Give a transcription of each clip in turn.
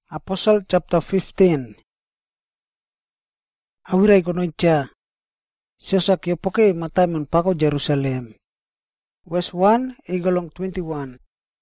Apostle chapter 15. Awirai konoicha. Siosa kiopoke matamun pako Jerusalem. Verse 1 igolong 21.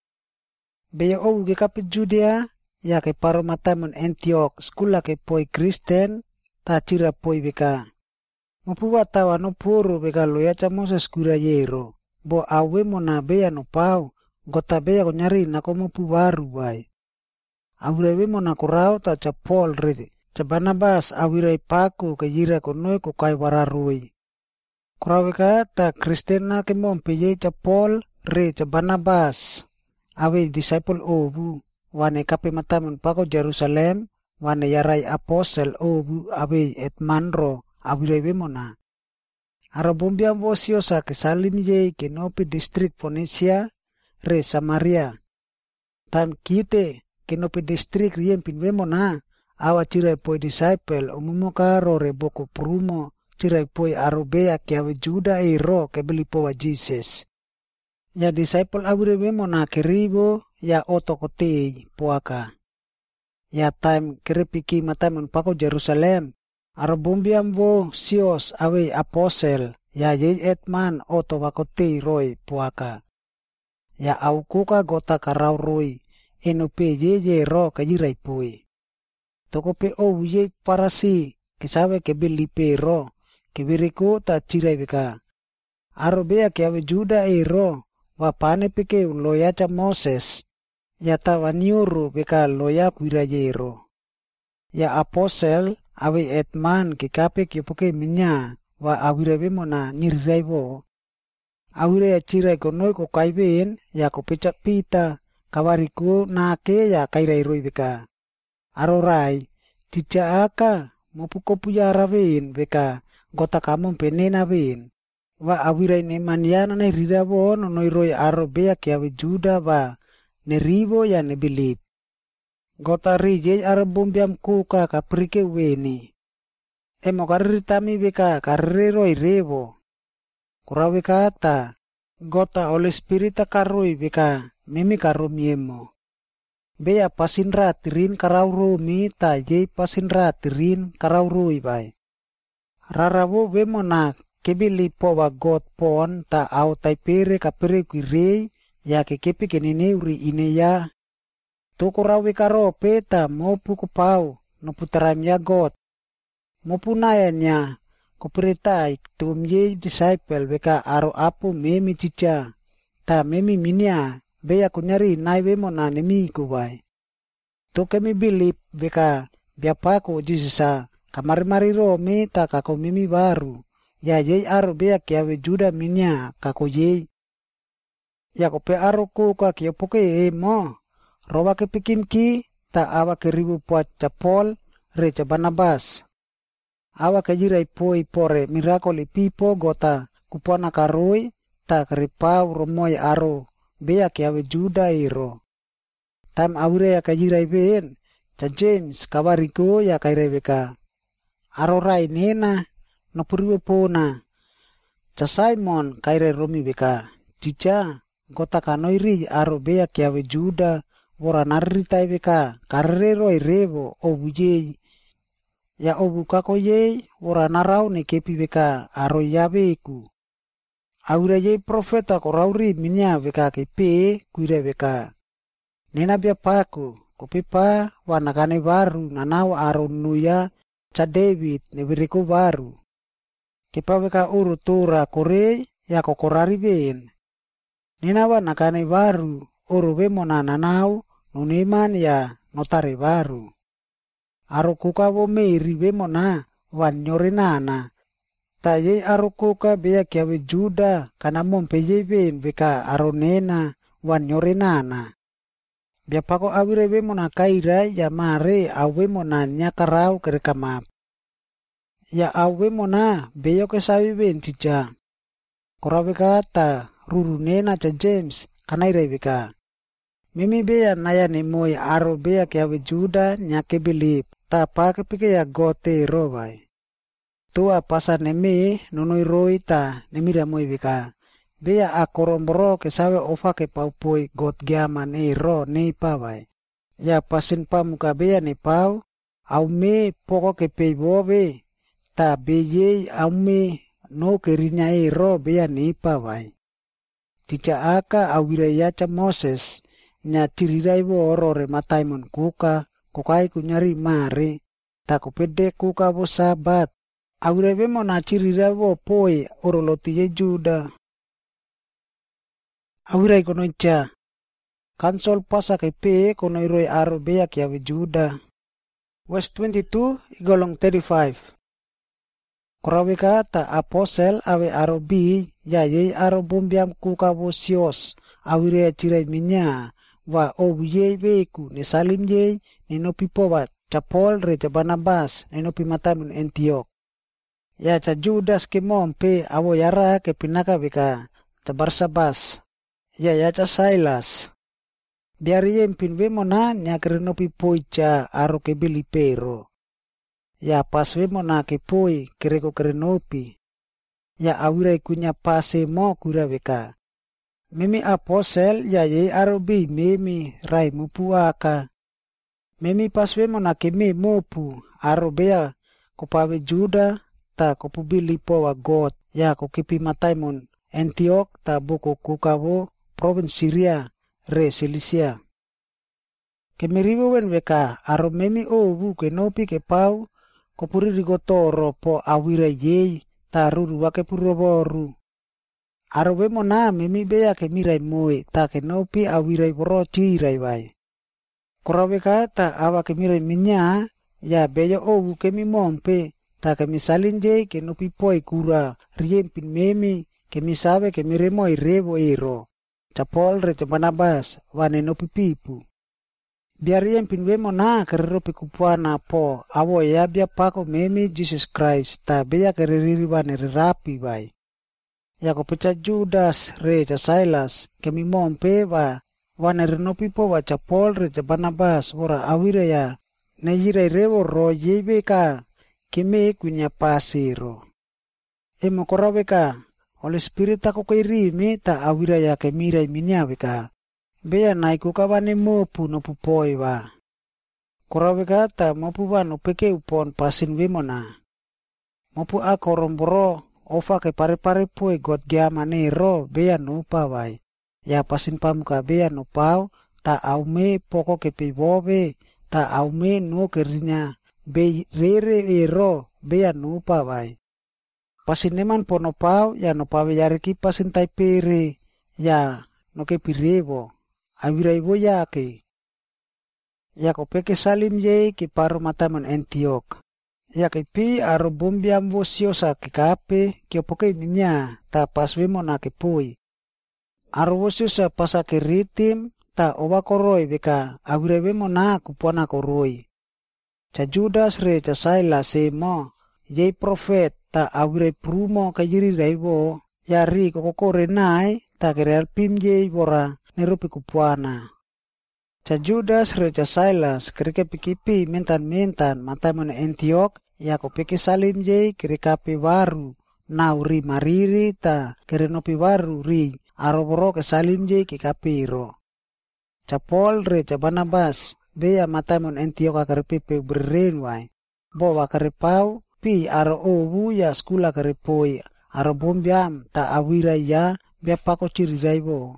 Beya owu ke kapit Judea ya ke paro matamun Antioch skula ke poi Kristen ta cira poi beka. Mupuwa tawa no puro beka loyacha Moses kura yero. Bo awe mona beya no pau. Gota beya ko nyari na ko mupuwaru bai. Awirai mona kurau ta cha Paul re. Cha Barnabas awirai paku ke yira konoi ko kai wararui. Kurau beka ta Kristena ke mompeye cha Paul re cha Barnabas. Awe disciple obu. Wane kape matamun pako Jerusalem. Wane yarai apostle obu awe et manro awirai mona. Arabumbiam vosiosa ke salim ye ke nopi district Phoenicia re Samaria. Tam kite ke nopi district rien pinwemona awa tirai poi disciple umumoka rore boko prumo tirai poi arobea ke awe Juda ro ke belipo wa Jesus. Ya disciple awire wemona ke ribo ya otokotei poaka. Ya time kerepiki matamun pako Jerusalem. Arabumbiam vo sios awe apostle ya ye etman oto wakotei roi poaka. Ya aukuka gota karau roi enope ye ro ka yirai pui. Tokope o ye parasi kesawe ke bilipe ro ke biriko ta cirai beka. Arobea ke awe Juda ro wapane peke loya cha Moses ya tawaniuru beka loya kuira ro. Ya apostle awe etman ke kape ke poke minya wa awire mona nyirirai bo. Awire ya cirai konoi ko kaiben ya ko pecak pita kawariku nake ya kairai roi beka. Arorai tica aka mopuko puya raben beka gota kamu penena ben. Wa awirai ne maniana na rirabo no roi arobea ke awe Juda ba ne ribo ya ne bilip. Gota rije arabumbiam kuka kaprike weni. Emo karitami beka karreroi rebo. Kurawe kata gota oleh spirita karoi beka mimi karomiemo. Beya pasin ratirin karau romi ta ye pasin ratirin karau roi bai. Rarabo bemona kebili powa god pon ta au taipere kapere kuirei ya kekepe kenene uri ine ya. Toko rawe karo peta mopu kupau no putaram ya god. Mopu nayanya koperetai tumye disciple beka aro apu memi cica. Ta memi minia beya kunyari naiwe mona nemi kubai. Toke mi bilip beka biapako jisisa kamari-mari romi ta kako mimi baru. Ya ye aro beya kiawe Juda minia kako ye. Ya kope aro kuka kiopoke mo. Roba ke pikimki ta awa ke ribu puat ca Paul re ca Barnabas. Awa ke jirai poi pore mirakoli pipo gota kupona karoi ta keripau romoi aro beya kiawe Juda iro. Tam awire ya kajirai ben ca James kawariko ya kairai beka. Aro rai nena no puriwe pona. Ca Simon kairai romi beka. Cica gota kanoiri aro beya kiawe Juda wora narritai beka karrero rebo obu ye. Ya obu kako ye wora narau ne kepi beka aro yabeku. Awira ye profeta korauri minya beka kepe kuire beka. Nena bia paku kopepa wanakane baru nanau aro nuya ca David nebiriko baru. Kepa beka uru tura kore ya kokorari ben. Nena wanakane baru uru bemona nanau nuneman ya notare baru. Aro kuka wo meiri bemona wanyore nana. Ta ye aro kuka beya kiawe Juda kana mompeye ben beka aro nena wanyore nana. Biapako awire bemona kaira ya mare awe mona nyakarau kerekamap. Ya awe mona beyo kesawi ben cica. Korawe kata ruru nena ca James kanairai beka. Mimi beya naya ni moi aro beya kiawe Juda nyake bilip. Ta pake pike ya gote robai. Tua pasa neme nonoi roi ta nemira moi beka. Beya akorombro kesawe ofa ke paupoi got giaman ro nei pawai. Ya pasin pamuka bea ni pau, au me poko ke peibobe, ta beye au me no kerinya ro bea ni pawai. Tica aka awira yaca Moses, nya tirirai wo orore mataimon kuka, kukai kunyari mare, ta kupede kuka bo sabat. Awira bemo na tirirai wo poi oroloti ye Juda. Awira ikonoicha. Kansol pasa ke pe kono iroi aro bea kia we Juda. Verse 22 igolong 35. Koraweka ta aposel awe aro bi ya ye aro bombiam kuka wo sios awire tirai minya wa obu ye beku ni salim ye ni no pipo wa chapol re Barnabas ni no pimatamun Antioch. Ya cha Judas ke mompe awo yara ke pinaka beka cha Barsabas. Ya cha Silas. Biar ye mpinwe mona nya kereno pipoi cha aro ke bilipero. Ya pas we mona ke poi kereko kerenopi. Ya awira ikunya pase mo kura beka. Memi aposel ya ye aro bi memi rai mupuaka. Memi pas we mona ke me mopu aro bea kopawe Juda ta kopubilipo wa God ya kokipi mataimon Antioch ta buko kukawo province Syria re Cilicia. Kemiriwo wen weka aro memi owu ke nopi ke pau kopuri rigotoro po awira ye ta ruru wake puroboru. Aro we mona memi bea ke mirai moe ta ke nopi awira boro tirai wai. Koraweka ta awa ke mirai minya ya beya owu ke mi mompe ta ke misalin je ke nopi poi kura riempin memi ke misabe ke miremoi revo ero. Chapol re Barnabas wane nopi pipu. Biar riempin we mona kereropi kupuana po awo ya bia pako memi Jesus Christ ta beya kereriri wane rapi bai. Ya ko pecah Judas re cha Silas ke mi mompe wa wane renopi po wa Chapol re Barnabas wora awira ya ne yirai revo ro yebe ka keme kunya pasiro. Emo koraweka Holy Spirit ako kay rimi ta awira ya ke mirai minyaweka. Bea naiku kawane mopu no pupoi wa. Koraweka ta mopu wa no peke upon pasin wimona. Mopu ako romboro ofa ke pare-pare pui God giamane ro bea no pawai. Ya pasin pamuka bea no pau ta aume poko ke pibobe ta aume no kerinya be rere ero bea no pawai. Pasin neman pono pau ya no pawe yariki pasin taipere ya no ke pirevo. Awira ibo yake. Ya ko peke salim ye ki paro mataman Antioch. Ya ke pi aro bombiam wo siosa ke kape ki opoke minya ta pas wemo na ke pui. Aro wo siosa pasa ke ritim ta oba koroi beka awira wemo na kupona koroi. Cha Judas re cha Silas mo ye profet ta awira prumo ka yiri raibo ya ri kokore nai ta kerer pim ye bora nerupi kupuana. Cha Judas re cha Silas kereke pikipi mentan-mentan mataimon Antioch ya ko peke salim je kerekapi waru nauri mariri ta kerenopi waru ri aroboro ke salim je ke kapiro. Cha Paul re cha Barnabas bea mataimon Antioch akarepepe berren wai. Bo wakarepau pi aro owu ya skula karepoi aro bombiam ta awira ya bia pako ciri raibo.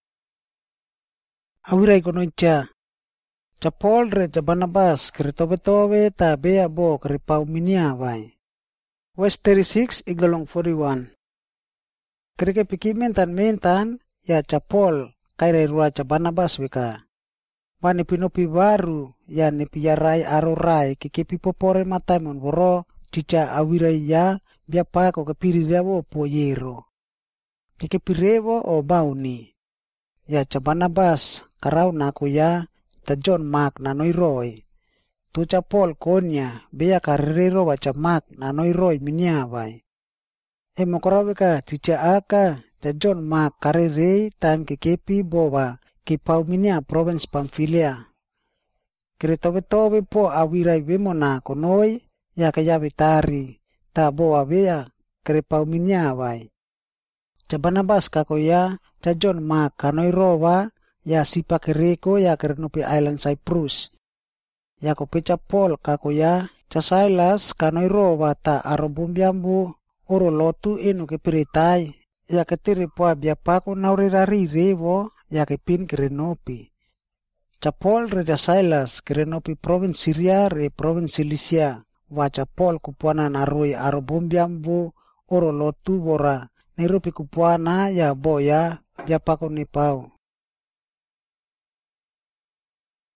Awira ikonoicha. Cha Paul re cha Barnabas keretobe-tobe ta bea bo kerepau minia wai. Verse 36 igolong 41. Kereke piki mentan-mentan ya cha Paul kaire rua cha Barnabas weka. Wani pinopi baru ya nepi yarai arorai kikepi popore mataimon boro cica awira ya bia pako kepiri rewo poyero. Kikepi rewo o bauni. Ya cha Barnabas karau naku ya ta John Mark na noiroi. Tu cha Paul konya bea karero wa cha Mark na noiroi minya vai. Emo koraweka cica aka cha John Mark karerei time kekepi bowa ki pau minya province Pamphylia. Keretobe-tobe po awirai wemona konoi ya kaya vitari ta bowa bea kerepau minya vai. Cha Barnabas kako ya cha John Mark kanoirowa ya sipa kereko ya kerenopi island Cyprus. Ya ko pecha Paul kako ya cha Silas kanoiro wata arobumbiambu oro lotu enu ke piritai ya ketiri poa biapako naurira revo ya ke pin kerenopi. Cha Paul re cha Silas kerenopi provinsi Syria re provinsi Cilicia. Wacha Paul kupuana narui arobumbiambu oro lotu bora. Nirupi kupuana ya boya biapako ni pau.